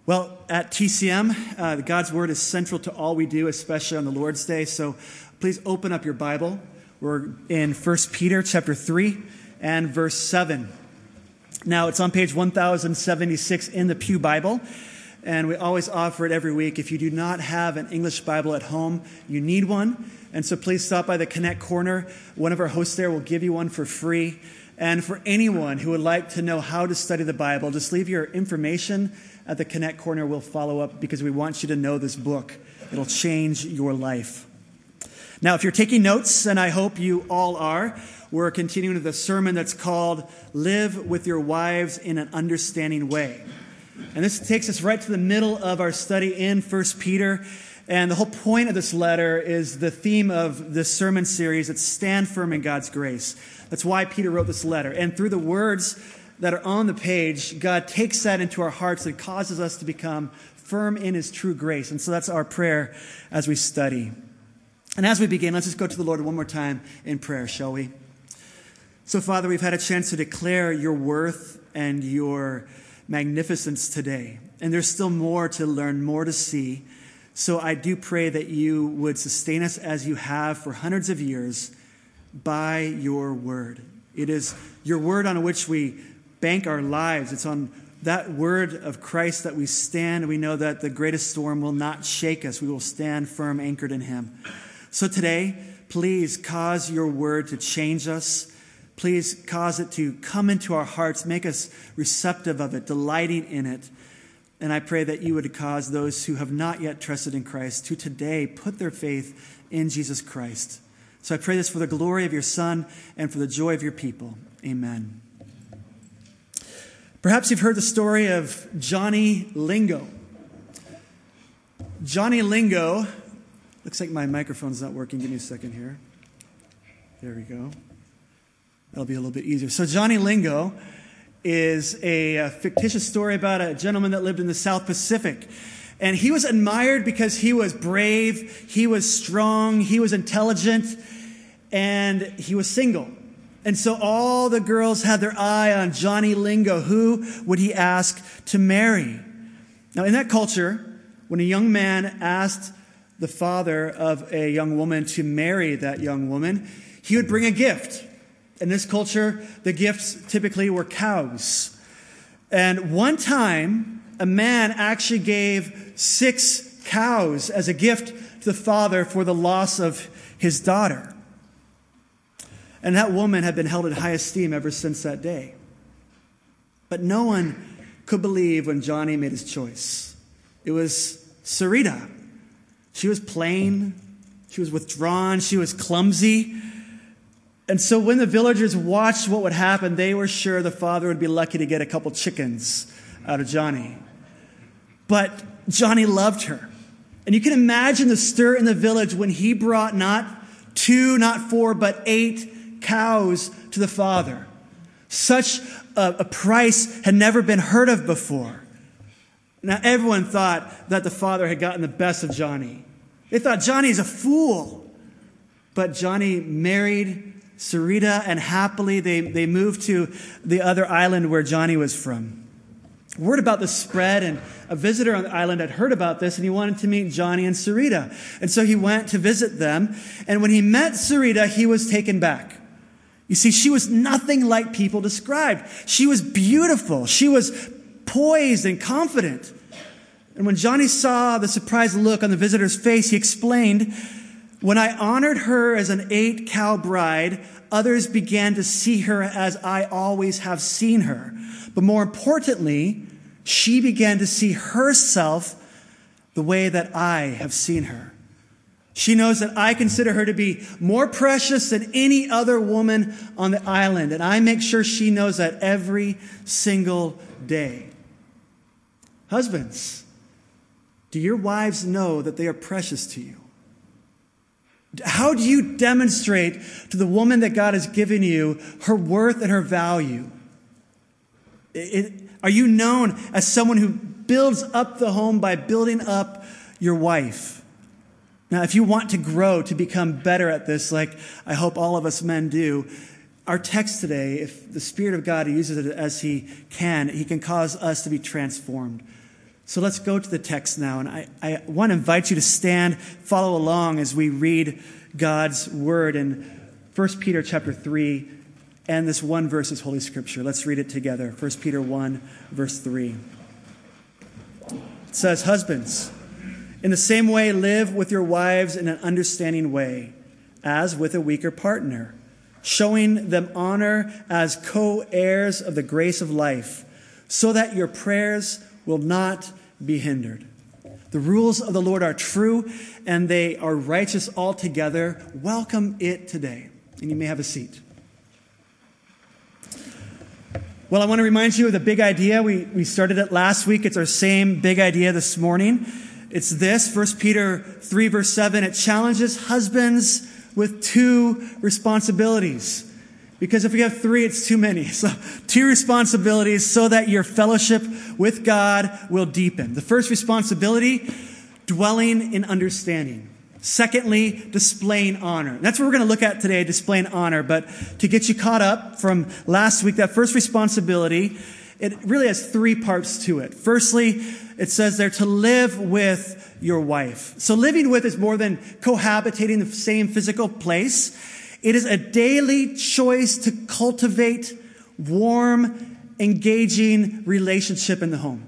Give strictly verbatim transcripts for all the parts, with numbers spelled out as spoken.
Well, at T C M, uh, God's Word is central to all we do, especially on the Lord's Day. So please open up your Bible. We're in First Peter chapter three and verse seven. Now, it's on page one thousand seventy-six in the Pew Bible, and we always offer it every week. If you do not have an English Bible at home, you need one. And so please stop by the Connect Corner. One of our hosts there will give you one for free. And for anyone who would like to know how to study the Bible, just leave your information at the Connect Corner. We'll follow up because we want you to know this book. It'll change your life. Now, if you're taking notes, and I hope you all are, we're continuing with a sermon that's called Live with Your Wives in an Understanding Way. And this takes us right to the middle of our study in First Peter. And the whole point of this letter is the theme of this sermon series. It's stand firm in God's grace. That's why Peter wrote this letter. And through the words that are on the page, God takes that into our hearts and causes us to become firm in his true grace. And so that's our prayer as we study. And as we begin, let's just go to the Lord one more time in prayer, shall we? So, Father, we've had a chance to declare your worth and your magnificence today. And there's still more to learn, more to see. So I do pray that you would sustain us as you have for hundreds of years by your word. It is your word on which we bank our lives. It's on that word of Christ that we stand, and we know that the greatest storm will not shake us. We will stand firm, anchored in him. So today, please cause your word to change us. Please cause it to come into our hearts, make us receptive of it, delighting in it. And I pray that you would cause those who have not yet trusted in Christ to today put their faith in Jesus Christ. So I pray this for the glory of your Son and for the joy of your people. Amen. Perhaps you've heard the story of Johnny Lingo. Johnny Lingo, looks like my microphone's not working. Give me a second here. There we go. That'll be a little bit easier. So Johnny Lingo is a, a fictitious story about a gentleman that lived in the South Pacific. And he was admired because he was brave, he was strong, he was intelligent, and he was single. And so all the girls had their eye on Johnny Lingo. Who would he ask to marry? Now, in that culture, when a young man asked the father of a young woman to marry that young woman, he would bring a gift. In this culture, the gifts typically were cows. And one time, a man actually gave six cows as a gift to the father for the loss of his daughter. And that woman had been held in high esteem ever since that day. But no one could believe when Johnny made his choice. It was Sarita. She was plain. She was withdrawn. She was clumsy. And so when the villagers watched what would happen, they were sure the father would be lucky to get a couple chickens out of Johnny. But Johnny loved her. And you can imagine the stir in the village when he brought not two, not four, but eight cows to the father. Such a, a price had never been heard of before. Now, everyone thought that the father had gotten the best of Johnny. They thought Johnny's a fool. But Johnny married Sarita, and happily they, they moved to the other island where Johnny was from. Word about this spread, and a visitor on the island had heard about this, and he wanted to meet Johnny and Sarita. And so he went to visit them, and when he met Sarita, he was taken back. You see, she was nothing like people described. She was beautiful. She was poised and confident. And when Johnny saw the surprised look on the visitor's face, he explained, "When I honored her as an eight-cow bride, others began to see her as I always have seen her. But more importantly, she began to see herself the way that I have seen her. She knows that I consider her to be more precious than any other woman on the island, and I make sure she knows that every single day." Husbands, do your wives know that they are precious to you? How do you demonstrate to the woman that God has given you her worth and her value? It, are you known as someone who builds up the home by building up your wife? Now, if you want to grow, to become better at this, like I hope all of us men do, our text today, if the Spirit of God uses it as he can, he can cause us to be transformed. So let's go to the text now. And I, I want to invite you to stand, follow along as we read God's word in First Peter chapter three. And this one verse is Holy Scripture. Let's read it together. First Peter one, verse three. It says, "Husbands, in the same way live with your wives in an understanding way, as with a weaker partner, showing them honor as co-heirs of the grace of life, so that your prayers will not be hindered. The rules of the Lord are true, and they are righteous altogether. Welcome it today." And you may have a seat. Well, I want to remind you of the big idea. We, we started it last week. It's our same big idea this morning. It's this, First Peter three, verse seven. It challenges husbands with two responsibilities. Because if we have three, it's too many. So two responsibilities so that your fellowship with God will deepen. The first responsibility, dwelling in understanding. Secondly, displaying honor. And that's what we're going to look at today, displaying honor. But to get you caught up from last week, that first responsibility, it really has three parts to it. Firstly, it says there to live with your wife. So living with is more than cohabitating in the same physical place. It is a daily choice to cultivate warm, engaging relationship in the home.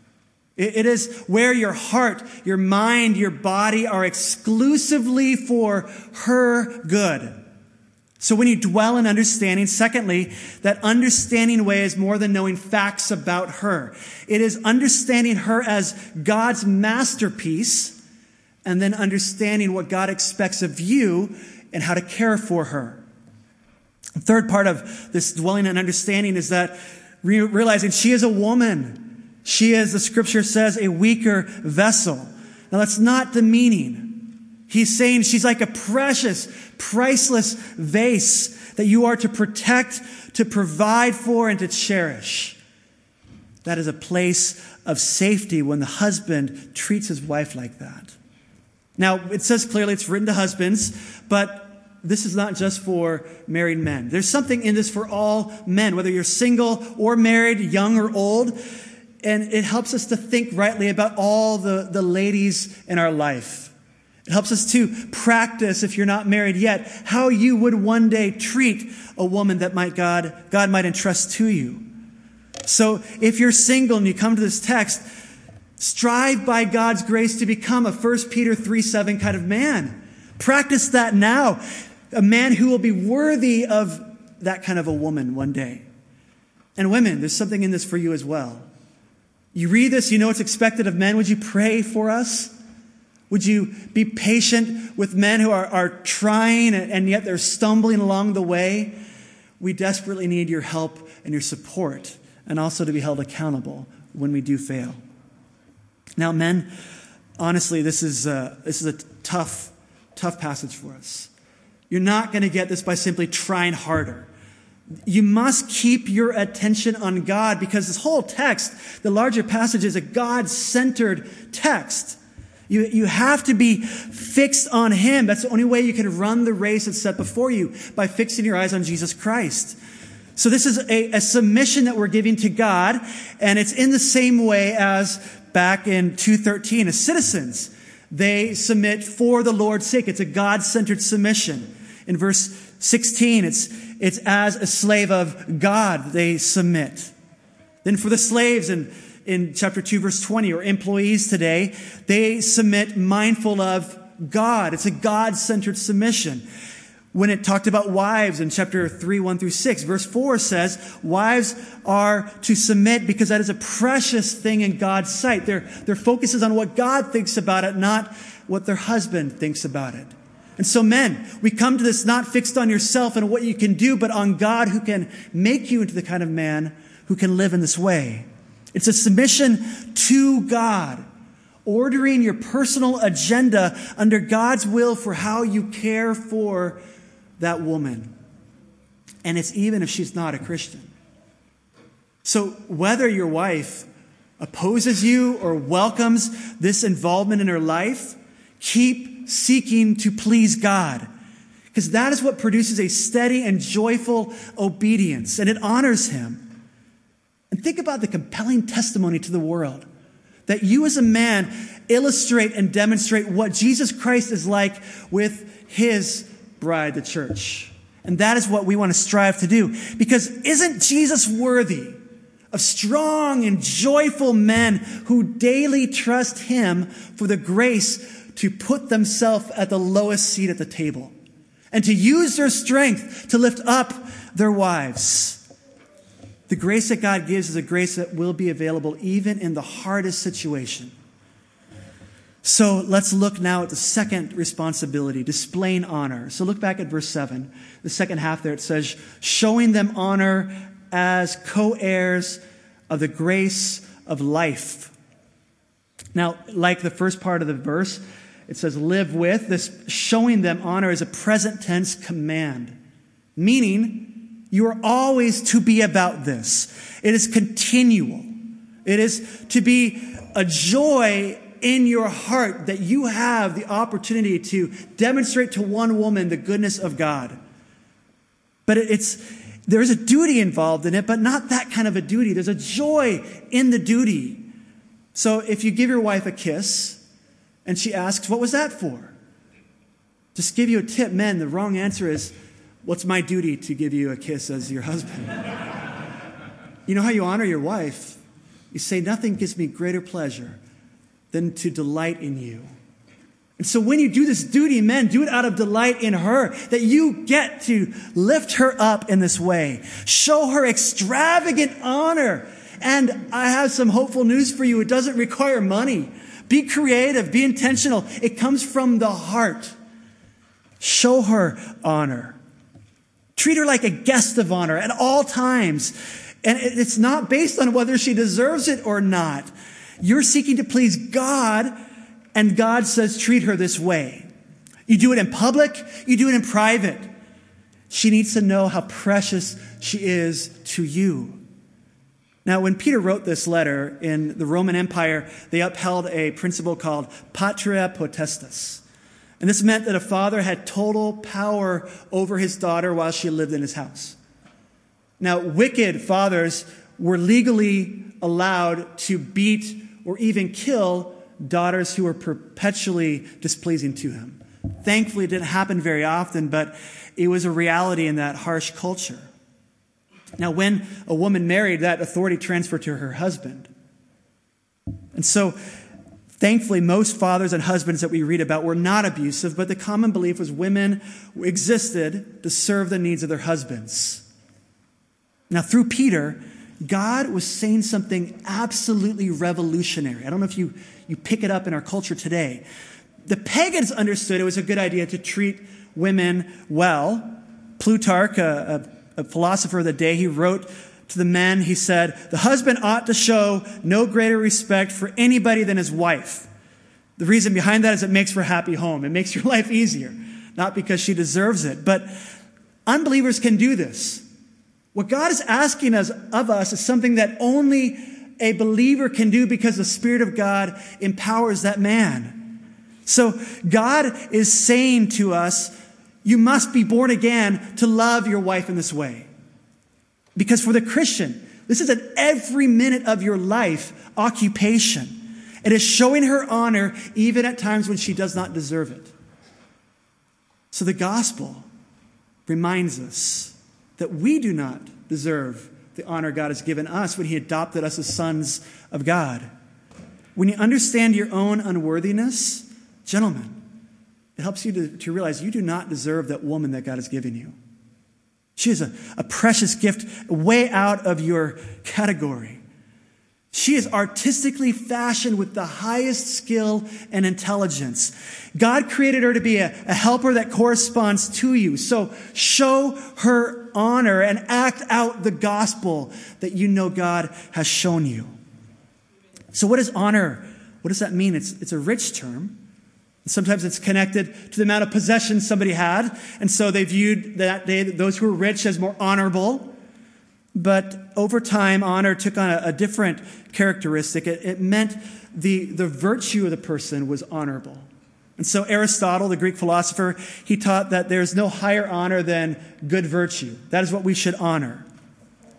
It is where your heart, your mind, your body are exclusively for her good. So when you dwell in understanding, secondly, that understanding way is more than knowing facts about her. It is understanding her as God's masterpiece and then understanding what God expects of you and how to care for her. The third part of this dwelling and understanding is that re- realizing she is a woman. She is, the scripture says, a weaker vessel. Now that's not the meaning. He's saying she's like a precious, priceless vase that you are to protect, to provide for, and to cherish. That is a place of safety when the husband treats his wife like that. Now, it says clearly it's written to husbands, but this is not just for married men. There's something in this for all men, whether you're single or married, young or old. And it helps us to think rightly about all the, the ladies in our life. It helps us to practice, if you're not married yet, how you would one day treat a woman that might God, God might entrust to you. So if you're single and you come to this text, strive by God's grace to become a First Peter three seven kind of man. Practice that now. A man who will be worthy of that kind of a woman one day. And women, there's something in this for you as well. You read this, you know what's expected of men. Would you pray for us? Would you be patient with men who are, are trying and yet they're stumbling along the way? We desperately need your help and your support, and also to be held accountable when we do fail. Now, men, honestly, this is a, this is a tough, tough passage for us. You're not going to get this by simply trying harder. You must keep your attention on God, because this whole text, the larger passage, is a God-centered text. You, you have to be fixed on Him. That's the only way you can run the race that's set before you, by fixing your eyes on Jesus Christ. So this is a, a submission that we're giving to God, and it's in the same way as back in two thirteen, as citizens. They submit for the Lord's sake. It's a God-centered submission. In verse sixteen, it's It's as a slave of God they submit. Then for the slaves in, in chapter two, verse twenty, or employees today, they submit mindful of God. It's a God-centered submission. When it talked about wives in chapter three, one through six, verse four says, wives are to submit because that is a precious thing in God's sight. Their, their focus is on what God thinks about it, not what their husband thinks about it. And so men, we come to this not fixed on yourself and what you can do, but on God, who can make you into the kind of man who can live in this way. It's a submission to God, ordering your personal agenda under God's will for how you care for that woman. And it's even if she's not a Christian. So whether your wife opposes you or welcomes this involvement in her life, keep seeking to please God, because that is what produces a steady and joyful obedience, and it honors Him. And think about the compelling testimony to the world that you as a man illustrate and demonstrate what Jesus Christ is like with his bride, the church. And that is what we want to strive to do. Because isn't Jesus worthy of strong and joyful men who daily trust him for the grace to put themselves at the lowest seat at the table and to use their strength to lift up their wives? The grace that God gives is a grace that will be available even in the hardest situation. So let's look now at the second responsibility, displaying honor. So look back at verse seven. The second half there, it says, showing them honor as co-heirs of the grace of life. Now, like the first part of the verse, it says live with. This showing them honor is a present tense command, meaning you are always to be about this. It is continual. It is to be a joy in your heart that you have the opportunity to demonstrate to one woman the goodness of God. But it's, there's a duty involved in it, but not that kind of a duty. There's a joy in the duty. So if you give your wife a kiss and she asks, what was that for? Just give you a tip. Men, the wrong answer is, what's my duty to give you a kiss as your husband? You know how you honor your wife? You say, nothing gives me greater pleasure than to delight in you. And so when you do this duty, men, do it out of delight in her, that you get to lift her up in this way. Show her extravagant honor. And I have some hopeful news for you. It doesn't require money. Be creative. Be intentional. It comes from the heart. Show her honor. Treat her like a guest of honor at all times. And it's not based on whether she deserves it or not. You're seeking to please God, and God says, treat her this way. You do it in public, you do it in private. She needs to know how precious she is to you. Now, when Peter wrote this letter in the Roman Empire, they upheld a principle called patria potestas. And this meant that a father had total power over his daughter while she lived in his house. Now, wicked fathers were legally allowed to beat or even kill daughters who were perpetually displeasing to him. Thankfully, it didn't happen very often, but it was a reality in that harsh culture. Now, when a woman married, that authority transferred to her husband. And so, thankfully, most fathers and husbands that we read about were not abusive, but the common belief was women existed to serve the needs of their husbands. Now, through Peter, God was saying something absolutely revolutionary. I don't know if you, you pick it up in our culture today. The pagans understood it was a good idea to treat women well. Plutarch, a, a, a philosopher of the day, he wrote to the men, he said, the husband ought to show no greater respect for anybody than his wife. The reason behind that is it makes for a happy home. It makes your life easier, not because she deserves it. But unbelievers can do this. What God is asking us of us is something that only a believer can do because the Spirit of God empowers that man. So God is saying to us, you must be born again to love your wife in this way. Because for the Christian, this is an every minute of your life occupation. It is showing her honor even at times when she does not deserve it. So the gospel reminds us that we do not deserve the honor God has given us when he adopted us as sons of God. When you understand your own unworthiness, gentlemen, it helps you to, to realize you do not deserve that woman that God has given you. She is a, a precious gift way out of your category. She is artistically fashioned with the highest skill and intelligence. God created her to be a, a helper that corresponds to you. So show her honor and act out the gospel that you know God has shown you. So what is honor? What does that mean? It's, it's a rich term. Sometimes it's connected to the amount of possessions somebody had. And so they viewed that day those who were rich as more honorable. But over time, honor took on a, a different characteristic. It, it meant the, the virtue of the person was honorable. And so Aristotle, the Greek philosopher, he taught that there's no higher honor than good virtue. That is what we should honor.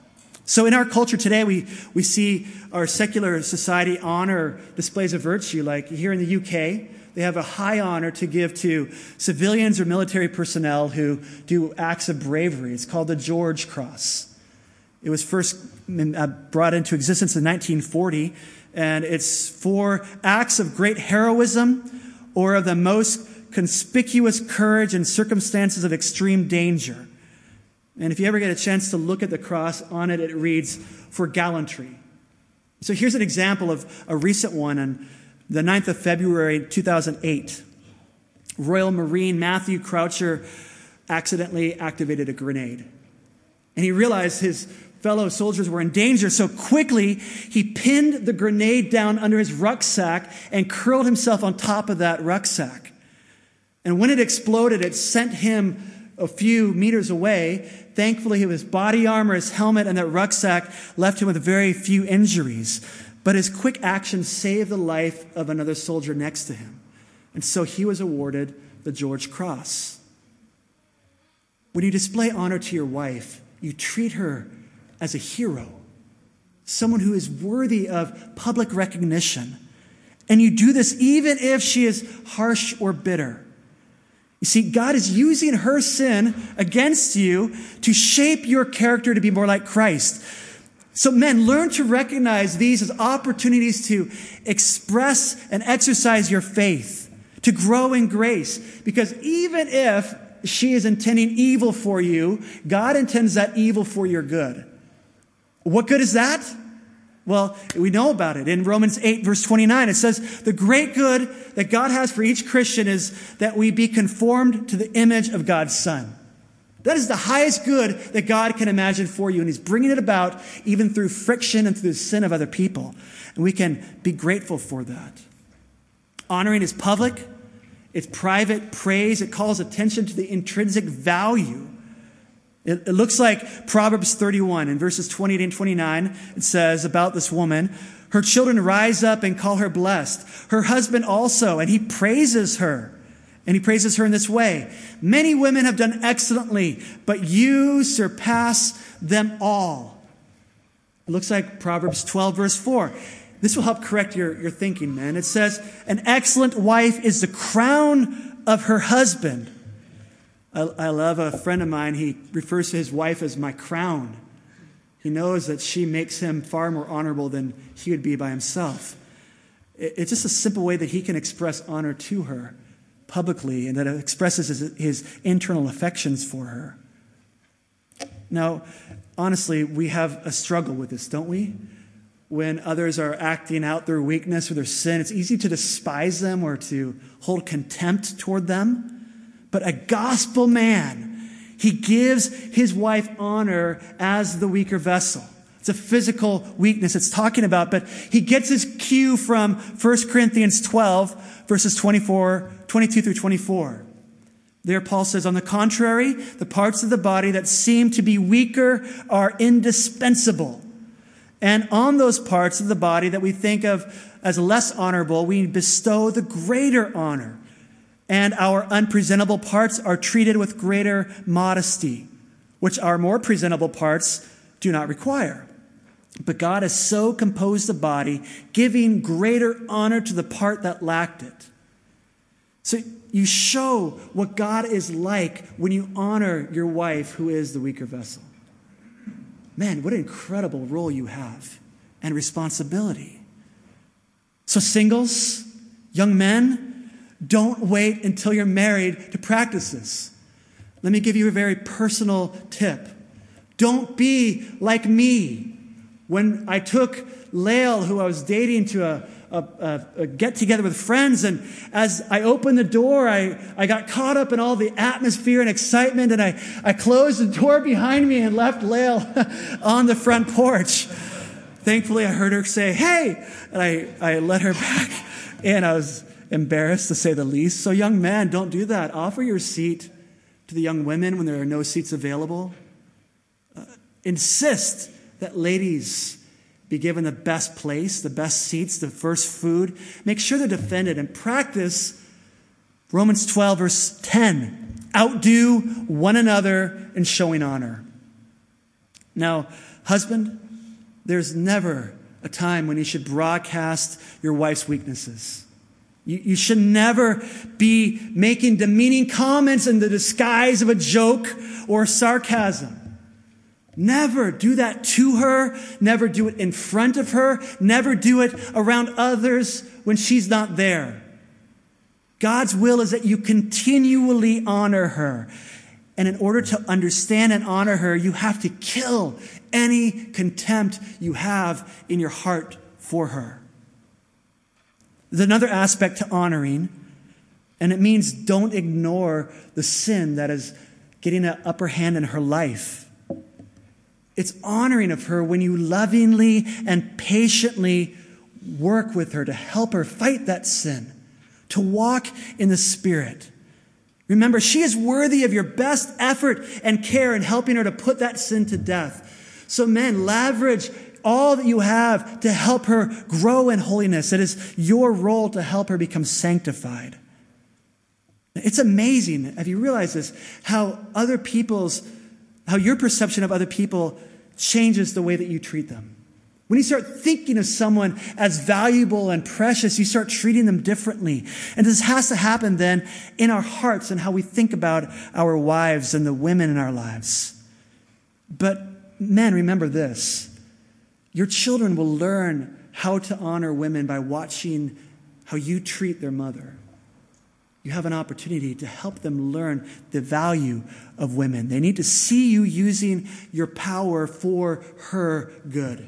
So in our culture today, we, we see our secular society honor displays of virtue. Like here in the U K, they have a high honor to give to civilians or military personnel who do acts of bravery. It's called the George Cross. It was first brought into existence in nineteen forty, and it's for acts of great heroism or of the most conspicuous courage in circumstances of extreme danger. And if you ever get a chance to look at the cross, on it it reads, for gallantry. So here's an example of a recent one on the ninth of February, two thousand eight. Royal Marine Matthew Croucher accidentally activated a grenade. And he realized his fellow soldiers were in danger, so quickly he pinned the grenade down under his rucksack and curled himself on top of that rucksack. And when it exploded, it sent him a few meters away. Thankfully, his body armor, his helmet, and that rucksack left him with very few injuries. But his quick action saved the life of another soldier next to him. And so he was awarded the George Cross. When you display honor to your wife, you treat her as a hero, someone who is worthy of public recognition. And you do this even if she is harsh or bitter. You see, God is using her sin against you to shape your character to be more like Christ. So men, learn to recognize these as opportunities to express and exercise your faith, to grow in grace. Because even if she is intending evil for you, God intends that evil for your good. What good is that? Well, we know about it. In Romans eight, verse twenty-nine, it says, the great good that God has for each Christian is that we be conformed to the image of God's Son. That is the highest good that God can imagine for you, and he's bringing it about even through friction and through the sin of other people. And we can be grateful for that. Honoring is public. It's private praise. It calls attention to the intrinsic value. It, it looks like Proverbs thirty-one in verses twenty-eight and twenty-nine. It says about this woman, her children rise up and call her blessed. Her husband also, and he praises her. And he praises her in this way. Many women have done excellently, but you surpass them all. It looks like Proverbs twelve, verse four. This will help correct your, your thinking, man. It says, an excellent wife is the crown of her husband. I, I love a friend of mine. He refers to his wife as my crown. He knows that she makes him far more honorable than he would be by himself. It, it's just a simple way that he can express honor to her publicly, and that it expresses his, his internal affections for her. Now, honestly, we have a struggle with this, don't we? When others are acting out their weakness or their sin, it's easy to despise them or to hold contempt toward them. But a gospel man, he gives his wife honor as the weaker vessel. It's a physical weakness it's talking about, but he gets his cue from First Corinthians twelve, verses twenty-four, twenty-two through twenty-four. There Paul says, on the contrary, the parts of the body that seem to be weaker are indispensable. And on those parts of the body that we think of as less honorable, we bestow the greater honor. And our unpresentable parts are treated with greater modesty, which our more presentable parts do not require. But God has so composed the body, giving greater honor to the part that lacked it. So you show what God is like when you honor your wife, who is the weaker vessel. Man, what an incredible role you have and responsibility. So singles, young men, don't wait until you're married to practice this. Let me give you a very personal tip. Don't be like me. When I took Lael, who I was dating, to a, a, a, a get-together with friends, and as I opened the door, I, I got caught up in all the atmosphere and excitement, and I, I closed the door behind me and left Lael on the front porch. Thankfully, I heard her say, hey, and I, I let her back, and I was embarrassed, to say the least. So young men, don't do that. Offer your seat to the young women when there are no seats available. Uh, insist that ladies be given the best place, the best seats, the first food. Make sure they're defended, and practice Romans twelve, verse ten. Outdo one another in showing honor. Now, Husband, there's never a time when you should broadcast your wife's weaknesses. You, you should never be making demeaning comments in the disguise of a joke or sarcasm. Never do that to her. Never do it in front of her. Never do it around others when she's not there. God's will is that you continually honor her. And in order to understand and honor her, you have to kill any contempt you have in your heart for her. There's another aspect to honoring, and it means don't ignore the sin that is getting an upper hand in her life. It's honoring of her when you lovingly and patiently work with her to help her fight that sin, to walk in the Spirit. Remember, she is worthy of your best effort and care in helping her to put that sin to death. So men, leverage all that you have to help her grow in holiness. It is your role to help her become sanctified. It's amazing, have you realized this, how other people's, how your perception of other people changes the way that you treat them. When you start thinking of someone as valuable and precious, you start treating them differently. And this has to happen then in our hearts and how we think about our wives and the women in our lives. But men, remember this. Your children will learn how to honor women by watching how you treat their mother. You have an opportunity to help them learn the value of women. They need to see you using your power for her good.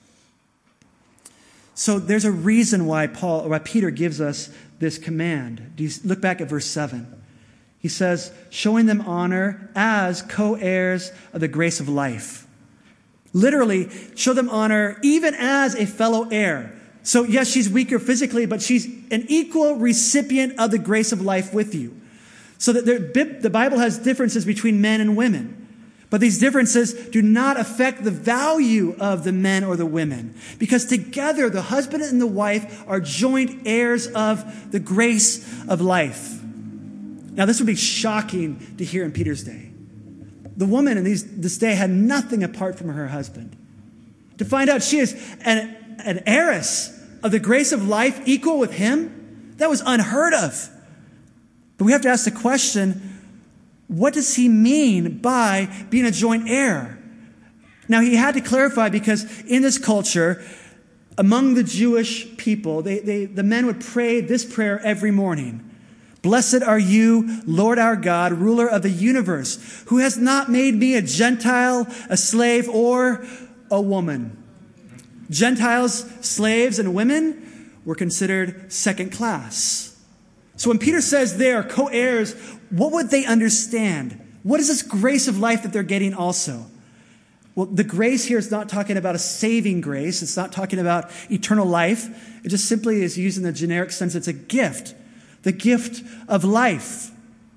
So there's a reason why Paul, or why Peter gives us this command. Do you look back at verse seven? He says, showing them honor as co-heirs of the grace of life. Literally, show them honor even as a fellow heir. So yes, she's weaker physically, but she's an equal recipient of the grace of life with you. So that there, the Bible has differences between men and women. But these differences do not affect the value of the men or the women. Because together, the husband and the wife are joint heirs of the grace of life. Now, this would be shocking to hear in Peter's day. The woman in these, this day had nothing apart from her husband. To find out she is an, an heiress of the grace of life equal with him, that was unheard of. But we have to ask the question, what does he mean by being a joint heir? Now, he had to clarify because in this culture, among the Jewish people, they, they, the men would pray this prayer every morning. Blessed are you, Lord our God, ruler of the universe, who has not made me a Gentile, a slave, or a woman. Gentiles, slaves, and women were considered second class. So when Peter says they are co-heirs, what would they understand? What is this grace of life that they're getting also? Well, the grace here is not talking about a saving grace. It's not talking about eternal life. It just simply is used in the generic sense. It's a gift, the gift of life.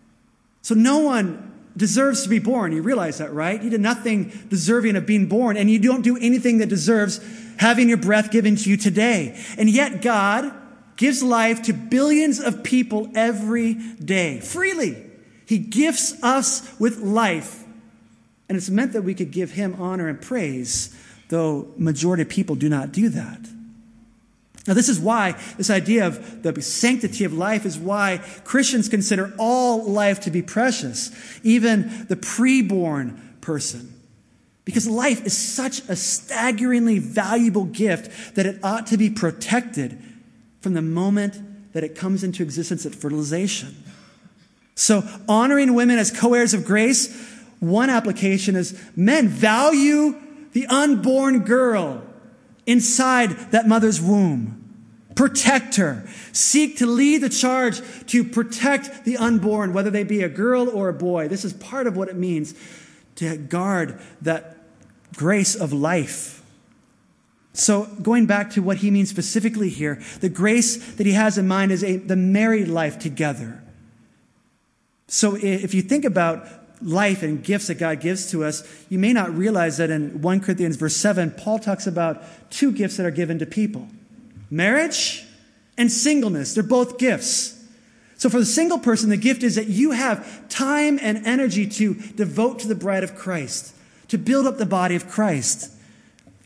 So no one deserves to be born. You realize that, right? You did nothing deserving of being born, and you don't do anything that deserves having your breath given to you today. And yet God gives life to billions of people every day, freely. He gifts us with life. And it's meant that we could give him honor and praise, though majority of people do not do that. Now, this is why this idea of the sanctity of life is why Christians consider all life to be precious, even the preborn person. Because life is such a staggeringly valuable gift that it ought to be protected from the moment that it comes into existence at fertilization. So honoring women as co-heirs of grace, one application is men value the unborn girl inside that mother's womb. Protect her. Seek to lead the charge to protect the unborn, whether they be a girl or a boy. This is part of what it means to guard that grace of life. So going back to what he means specifically here, the grace that he has in mind is a, the married life together. So if you think about life and gifts that God gives to us, you may not realize that in First Corinthians verse seven, Paul talks about two gifts that are given to people. Marriage and singleness. They're both gifts. So for the single person, the gift is that you have time and energy to devote to the bride of Christ, to build up the body of Christ.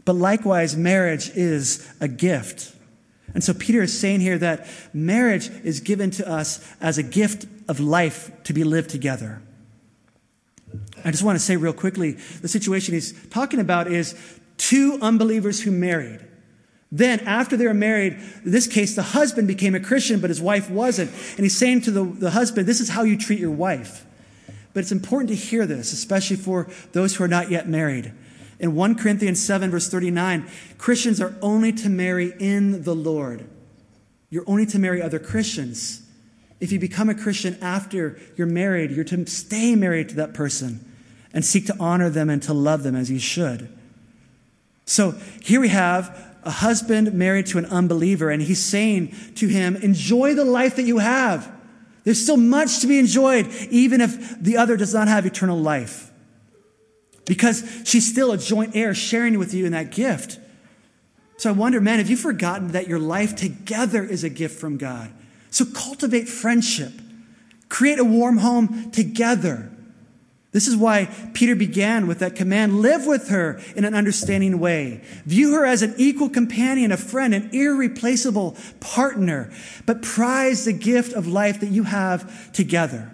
But likewise, marriage is a gift. And so Peter is saying here that marriage is given to us as a gift of life to be lived together. I just want to say real quickly, the situation he's talking about is two unbelievers who married. Then after they were married, in this case, the husband became a Christian, but his wife wasn't. And he's saying to the, the husband, this is how you treat your wife. But it's important to hear this, especially for those who are not yet married. In First Corinthians seven, verse thirty-nine, Christians are only to marry in the Lord. You're only to marry other Christians. If you become a Christian after you're married, you're to stay married to that person and seek to honor them and to love them as you should. So here we have a husband married to an unbeliever, and he's saying to him, enjoy the life that you have. There's still much to be enjoyed, even if the other does not have eternal life. Because she's still a joint heir sharing with you in that gift. So I wonder, man, have you forgotten that your life together is a gift from God? So cultivate friendship. Create a warm home together. This is why Peter began with that command, live with her in an understanding way. View her as an equal companion, a friend, an irreplaceable partner, but prize the gift of life that you have together.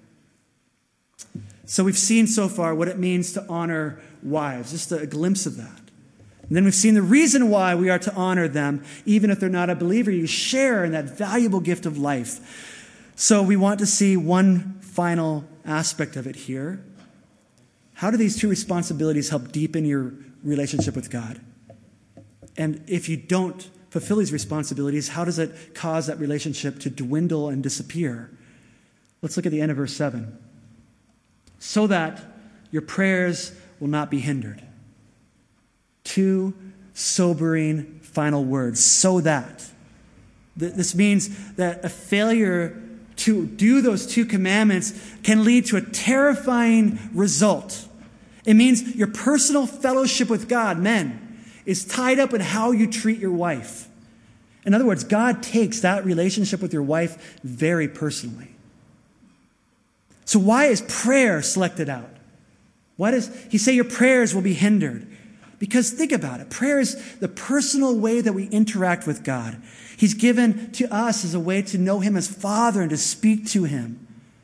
So we've seen so far what it means to honor wives, just a glimpse of that. And then we've seen the reason why we are to honor them, even if they're not a believer. You share in that valuable gift of life. So we want to see one final aspect of it here. How do these two responsibilities help deepen your relationship with God? And if you don't fulfill these responsibilities, how does it cause that relationship to dwindle and disappear? Let's look at the end of verse seven. So that your prayers will not be hindered. Two sobering final words. So that. This means that a failure to do those two commandments can lead to a terrifying result. It means your personal fellowship with God, men, is tied up in how you treat your wife. In other words, God takes that relationship with your wife very personally. So why is prayer selected out? Why does he say your prayers will be hindered? Because think about it. Prayer is the personal way that we interact with God. He's given to us as a way to know him as Father and to speak to him.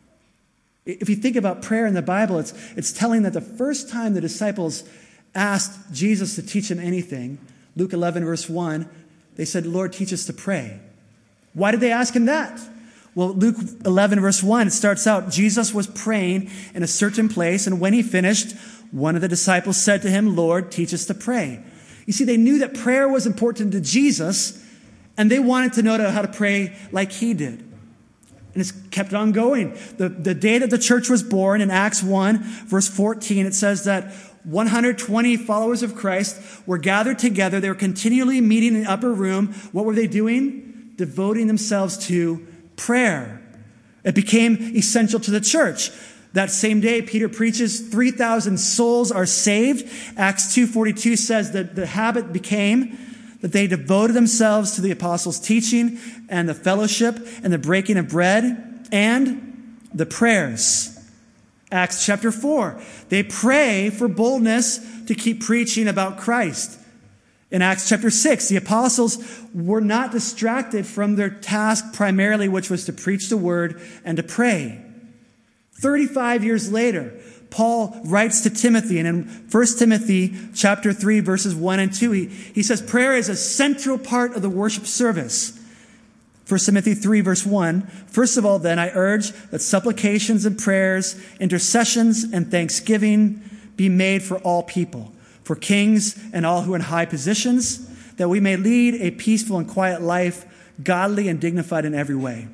If you think about prayer in the Bible, it's, it's telling that the first time the disciples asked Jesus to teach them anything, Luke eleven, verse one, they said, Lord, teach us to pray. Why did they ask him that? Well, Luke eleven, verse one, it starts out, Jesus was praying in a certain place, and when he finished, one of the disciples said to him, Lord, teach us to pray. You see, they knew that prayer was important to Jesus, and they wanted to know how to pray like he did. And it's kept on going. The, the day that the church was born, in Acts one, verse fourteen, it says that one hundred twenty followers of Christ were gathered together. They were continually meeting in the upper room. What were they doing? Devoting themselves to prayer. It became essential to the church. That same day, Peter preaches, three thousand souls are saved. Acts two forty-two says that the habit became that they devoted themselves to the apostles' teaching and the fellowship and the breaking of bread and the prayers. Acts chapter four, they pray for boldness to keep preaching about Christ. In Acts chapter six, the apostles were not distracted from their task primarily, which was to preach the word and to pray. thirty-five years later, Paul writes to Timothy, and in First Timothy chapter three, verses one and two, he, he says prayer is a central part of the worship service. First Timothy three, verse one, first of all, then, I urge that supplications and prayers, intercessions and thanksgiving be made for all people, for kings and all who are in high positions, that we may lead a peaceful and quiet life, godly and dignified in every way.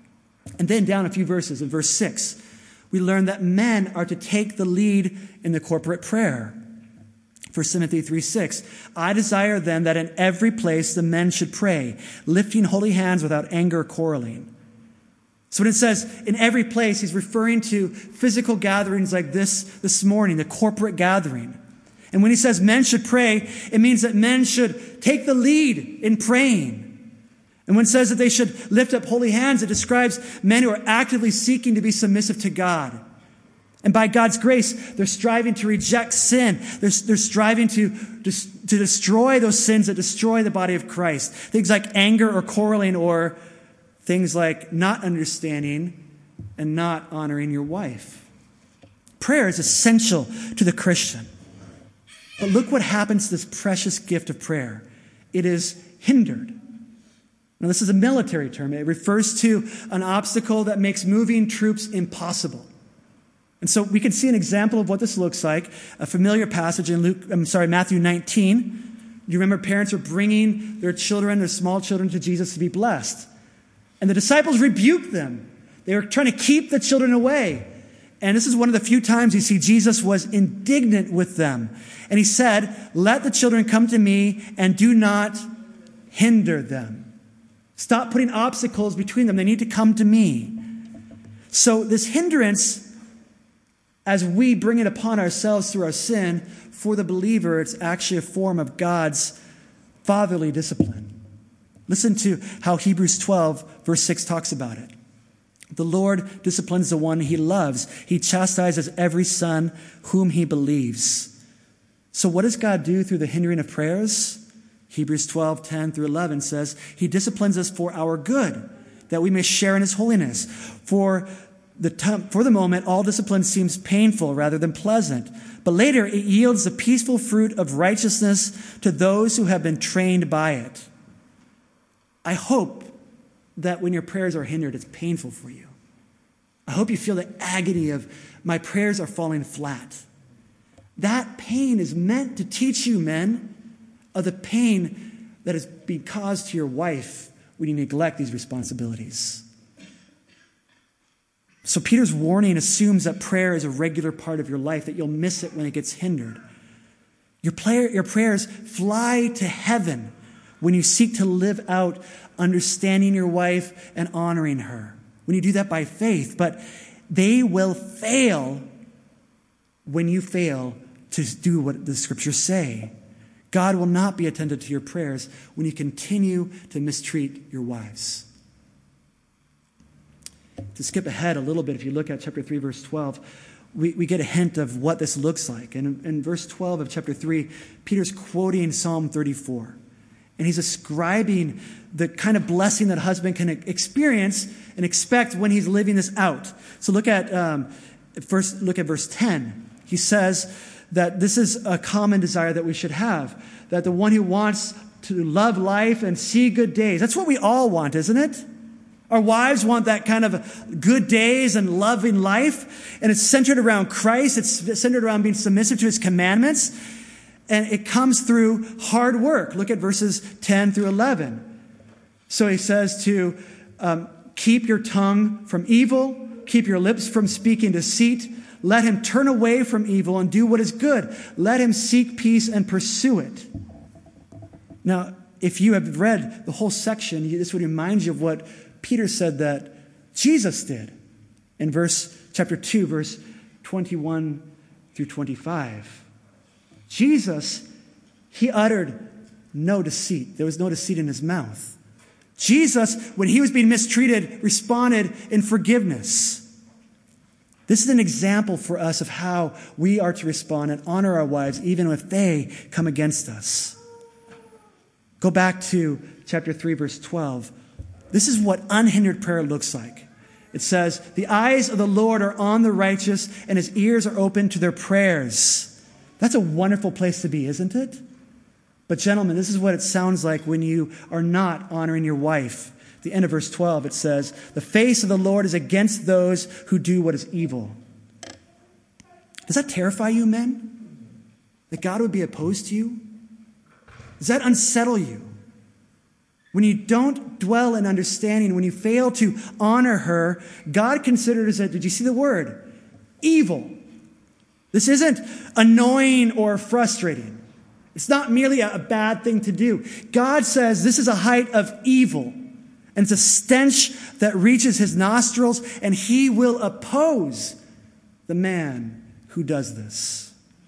And then down a few verses, in verse six, we learn that men are to take the lead in the corporate prayer. First Timothy three six, I desire then that in every place the men should pray, lifting holy hands without anger or quarreling. So when it says in every place, he's referring to physical gatherings like this this morning, the corporate gathering. And when he says men should pray, it means that men should take the lead in praying. And when it says that they should lift up holy hands, it describes men who are actively seeking to be submissive to God. And by God's grace, they're striving to reject sin. They're, they're striving to, to, to destroy those sins that destroy the body of Christ. Things like anger or quarreling, or things like not understanding and not honoring your wife. Prayer is essential to the Christian. But look what happens to this precious gift of prayer. It is hindered. Now, this is a military term. It refers to an obstacle that makes moving troops impossible. And so we can see an example of what this looks like. A familiar passage in Luke, I'm sorry, Matthew nineteen. You remember parents are bringing their children, their small children, to Jesus to be blessed. And the disciples rebuked them. They were trying to keep the children away. And this is one of the few times you see Jesus was indignant with them. And he said, "Let the children come to me and do not hinder them." Stop putting obstacles between them. They need to come to me. So this hindrance, as we bring it upon ourselves through our sin, for the believer, it's actually a form of God's fatherly discipline. Listen to how Hebrews twelve, verse six talks about it. The Lord disciplines the one he loves. He chastises every son whom he believes. So what does God do through the hindering of prayers? Hebrews twelve, ten through eleven says, he disciplines us for our good, that we may share in his holiness. For the, t- for the moment, all discipline seems painful rather than pleasant. But later, it yields the peaceful fruit of righteousness to those who have been trained by it. I hope that when your prayers are hindered, it's painful for you. I hope you feel the agony of, my prayers are falling flat. That pain is meant to teach you, men, of the pain that is being caused to your wife when you neglect these responsibilities. So Peter's warning assumes that prayer is a regular part of your life, that you'll miss it when it gets hindered. Your, prayer, your prayers fly to heaven when you seek to live out understanding your wife and honoring her. When you do that by faith, but they will fail when you fail to do what the scriptures say. God will not be attentive to your prayers when you continue to mistreat your wives. To skip ahead a little bit, if you look at chapter three, verse twelve, we, we get a hint of what this looks like. And in, in verse twelve of chapter three, Peter's quoting Psalm thirty-four. And he's ascribing the kind of blessing that a husband can experience and expect when he's living this out. So look at um, first look at verse ten. He says that this is a common desire that we should have, that the one who wants to love life and see good days, that's what we all want, isn't it? Our wives want that kind of good days and loving life, and it's centered around Christ. It's centered around being submissive to his commandments, and it comes through hard work. Look at verses ten through eleven. So he says to um, keep your tongue from evil, keep your lips from speaking deceit. Let him turn away from evil and do what is good. Let him seek peace and pursue it. Now, if you have read the whole section, this would remind you of what Peter said that Jesus did in verse chapter two, verse twenty-one through twenty-five. Jesus, he uttered no deceit. There was no deceit in his mouth. Jesus, when he was being mistreated, responded in forgiveness. This is an example for us of how we are to respond and honor our wives even if they come against us. Go back to chapter three, verse twelve. This is what unhindered prayer looks like. It says, the eyes of the Lord are on the righteous, and his ears are open to their prayers. That's a wonderful place to be, isn't it? But gentlemen, this is what it sounds like when you are not honoring your wife. At the end of verse twelve, it says, the face of the Lord is against those who do what is evil. Does that terrify you, men? That God would be opposed to you? Does that unsettle you? When you don't dwell in understanding, when you fail to honor her, God considers it, did you see the word? Evil. This isn't annoying or frustrating. It's not merely a bad thing to do. God says this is a height of evil, and it's a stench that reaches his nostrils, and he will oppose the man who does this.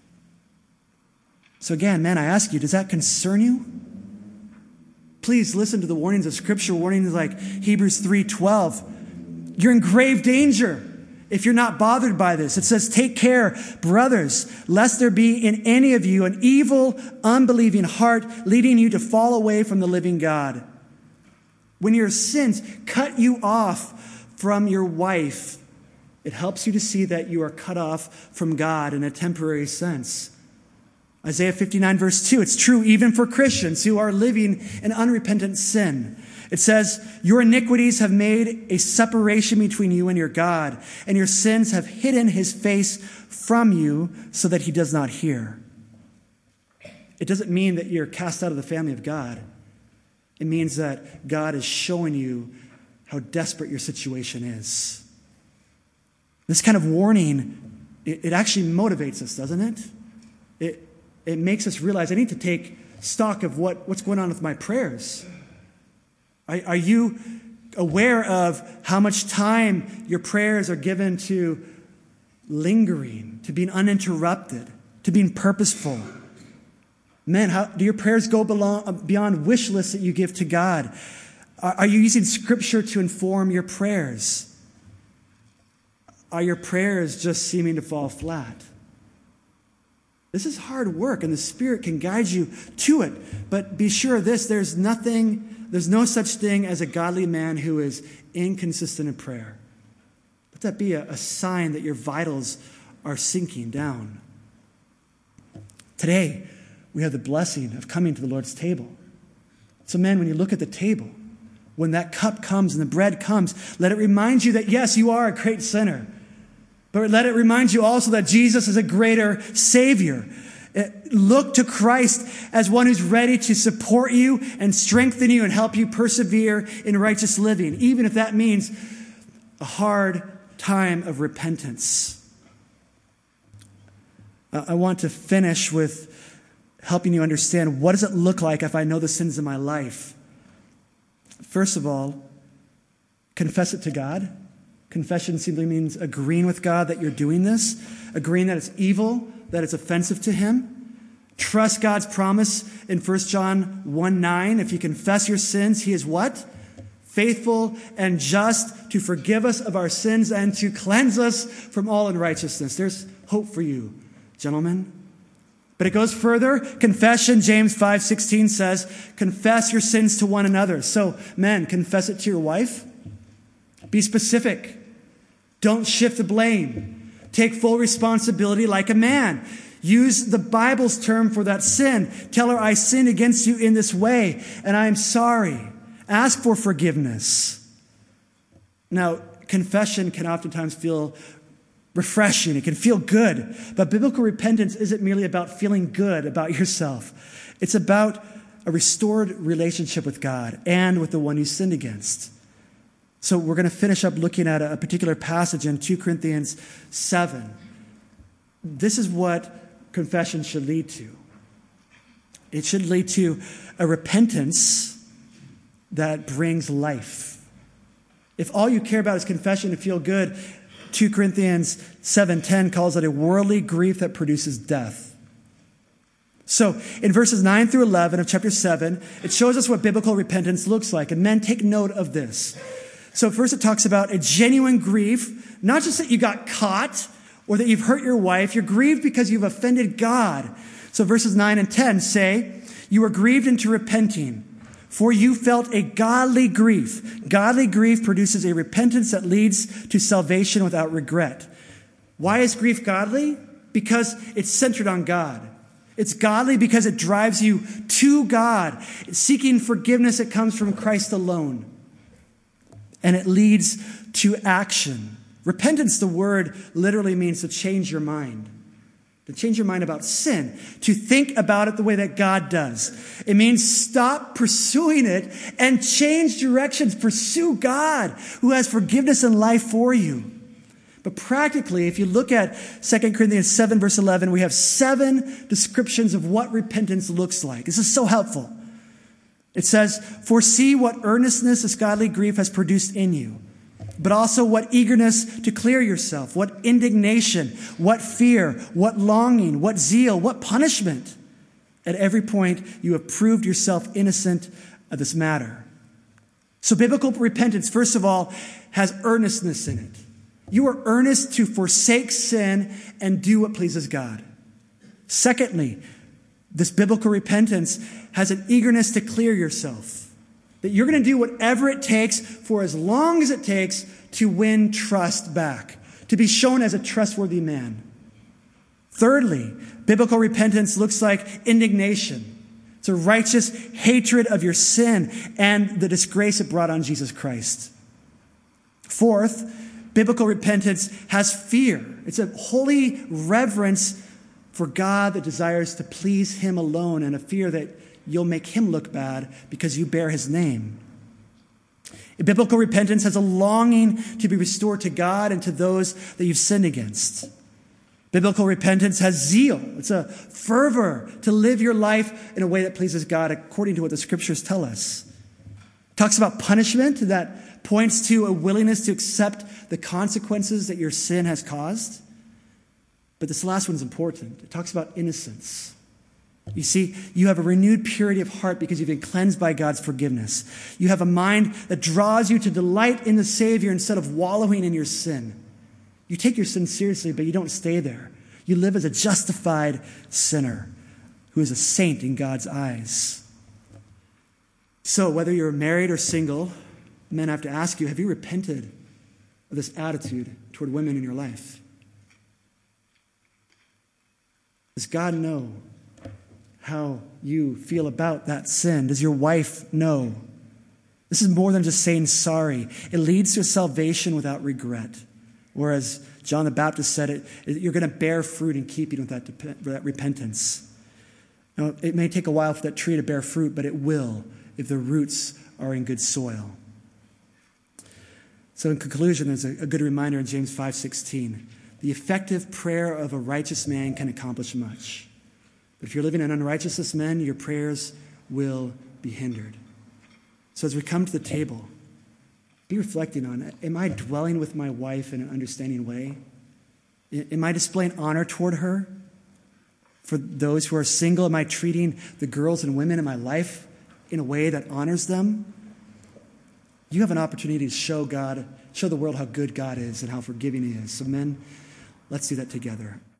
So again, man, I ask you, does that concern you? Please listen to the warnings of Scripture, warnings like Hebrews three twelve. You're in grave danger. if you're not bothered by this. It says, take care, brothers, lest there be in any of you an evil, unbelieving heart leading you to fall away from the living God. When your sins cut you off from your wife, it helps you to see that you are cut off from God in a temporary sense. Isaiah fifty-nine verse two, it's true even for Christians who are living in unrepentant sin. It says, your iniquities have made a separation between you and your God, and your sins have hidden his face from you so that he does not hear. It doesn't mean that you're cast out of the family of God. It means that God is showing you how desperate your situation is. This kind of warning, it, it actually motivates us, doesn't it? It, it makes us realize I need to take stock of what, what's going on with my prayers. Are, are you aware of how much time your prayers are given to lingering, to being uninterrupted, to being purposeful? Men, how, do your prayers go belong, beyond wish lists that you give to God? Are, are you using Scripture to inform your prayers? Are your prayers just seeming to fall flat? This is hard work, and the Spirit can guide you to it. But be sure of this, there's nothing, there's no such thing as a godly man who is inconsistent in prayer. Let that be a, a sign that your vitals are sinking down. Today, we have the blessing of coming to the Lord's table. So men, when you look at the table, when that cup comes and the bread comes, let it remind you that yes, you are a great sinner. But let it remind you also that Jesus is a greater Savior. Look to Christ as one who's ready to support you and strengthen you and help you persevere in righteous living, even if that means a hard time of repentance. I want to finish with helping you understand, what does it look like if I know the sins in my life? First of all, confess it to God. Confession simply means agreeing with God that you're doing this, agreeing that it's evil, that it's offensive to him. Trust God's promise in First John one nine. If you confess your sins, he is what? Faithful and just to forgive us of our sins and to cleanse us from all unrighteousness. There's hope for you, gentlemen. But it goes further. Confession, James five sixteen says, confess your sins to one another. So, men, confess it to your wife. Be specific. Don't shift the blame. Take full responsibility like a man. Use the Bible's term for that sin. Tell her, I sinned against you in this way, and I am sorry. Ask for forgiveness. Now, confession can oftentimes feel refreshing. It can feel good. But biblical repentance isn't merely about feeling good about yourself. It's about a restored relationship with God and with the one you sinned against. So we're going to finish up looking at a particular passage in Second Corinthians seven. This is what confession should lead to. It should lead to a repentance that brings life. If all you care about is confession to feel good, Second Corinthians seven ten calls it a worldly grief that produces death. So in verses nine through eleven of chapter seven, it shows us what biblical repentance looks like. And men, take note of this. So first it talks about a genuine grief, not just that you got caught or that you've hurt your wife. You're grieved because you've offended God. So verses nine and ten say, you were grieved into repenting, for you felt a godly grief. Godly grief produces a repentance that leads to salvation without regret. Why is grief godly? Because it's centered on God. It's godly because it drives you to God. It's seeking forgiveness that comes from Christ alone. And it leads to action. Repentance, the word, literally means to change your mind. To change your mind about sin. To think about it the way that God does. It means stop pursuing it and change directions. Pursue God, who has forgiveness and life for you. But practically, if you look at Second Corinthians seven, verse eleven, we have seven descriptions of what repentance looks like. This is so helpful. It says, foresee what earnestness this godly grief has produced in you, but also what eagerness to clear yourself, what indignation, what fear, what longing, what zeal, what punishment. At every point, you have proved yourself innocent of this matter. So biblical repentance, first of all, has earnestness in it. You are earnest to forsake sin and do what pleases God. Secondly, this biblical repentance has an eagerness to clear yourself. That you're going to do whatever it takes for as long as it takes to win trust back, to be shown as a trustworthy man. Thirdly, biblical repentance looks like indignation. It's a righteous hatred of your sin and the disgrace it brought on Jesus Christ. Fourth, biblical repentance has fear. It's a holy reverence for God that desires to please him alone, and a fear that you'll make him look bad because you bear his name. Biblical repentance has a longing to be restored to God and to those that you've sinned against. Biblical repentance has zeal. It's a fervor to live your life in a way that pleases God according to what the scriptures tell us. It talks about punishment that points to a willingness to accept the consequences that your sin has caused. But this last one's important. It talks about innocence. You see, you have a renewed purity of heart because you've been cleansed by God's forgiveness. You have a mind that draws you to delight in the Savior instead of wallowing in your sin. You take your sin seriously, but you don't stay there. You live as a justified sinner who is a saint in God's eyes. So whether you're married or single, men have to ask you, have you repented of this attitude toward women in your life? Does God know how you feel about that sin? Does your wife know? This is more than just saying sorry. It leads to salvation without regret. Whereas John the Baptist said it, you're going to bear fruit in keeping with that, that repentance. Now, it may take a while for that tree to bear fruit, but it will if the roots are in good soil. So in conclusion, there's a, a good reminder in James five sixteen. The effective prayer of a righteous man can accomplish much. But if you're living in unrighteousness, men, your prayers will be hindered. So as we come to the table, be reflecting on, am I dwelling with my wife in an understanding way? Am I displaying honor toward her? For those who are single, am I treating the girls and women in my life in a way that honors them? You have an opportunity to show God, show the world how good God is and how forgiving he is. So men, let's do that together.